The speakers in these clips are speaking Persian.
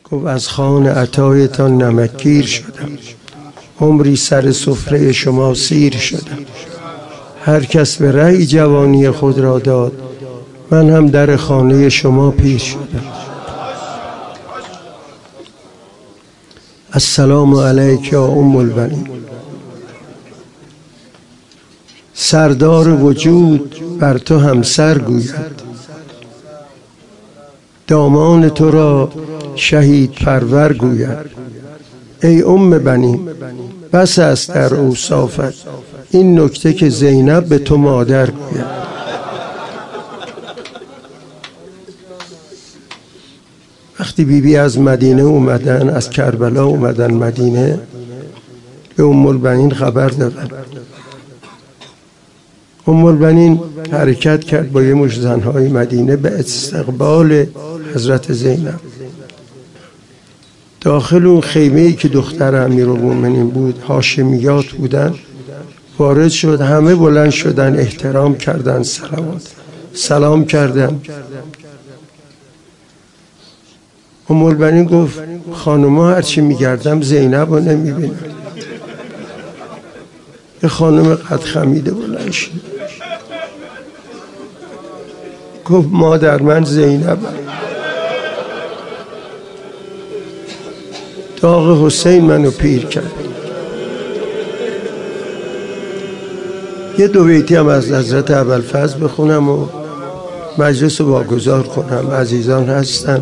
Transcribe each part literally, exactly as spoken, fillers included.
گفت از خوان عطایتان نمکگیر شدم، عمری سر سفره شما سیر شدم. هر کس به رأی جوانی خود را داد، من هم در خانه شما پیر شدم. السلام علیک یا ام البنین. سردار وجود بر تو همسر گوید، دامان تو را شهید پرور گوید. ای ام بنین بس است در اوصافت این نکته که زینب به تو مادر گوید. وقتی بیبی بی از مدینه اومدن، از کربلا اومدن مدینه، به ام البنین خبر دادن. ام البنین حرکت کرد با یه مشت زنهای مدینه به استقبال حضرت زینب. داخل اون خیمه‌ای که دختر امیرالمومنین بود، هاشمیات بودن، وارد شد. همه بلند شدن، احترام کردن، سلام سلام کردن. ام البنین گفت خانوما هرچی میگردم زینب رو نمیبینم. یه خانم قد خمیده بلند شد، گفت مادر من زینب. داغ حسین منو پیر کرد. یه دو بیتی هم از حضرت ابوالفضل بخونم و مجلس رو واگذار کنم. عزیزان هستن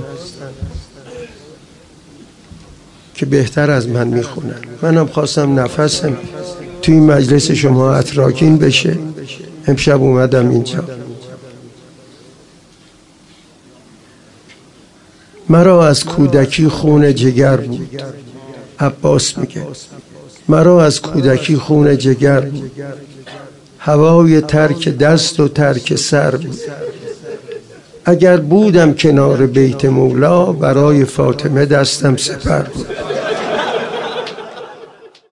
که بهتر از من میخونن. منم خواستم نفسم توی مجلس شما اتراکین بشه. امشب اومدم اینجا. مرا از کودکی خون جگر بود. عباس میگه مرا از کودکی خون جگر بود، هوای ترک دست و ترک سر بود. اگر بودم کنار بیت مولا، برای فاطمه دستم سپر بود.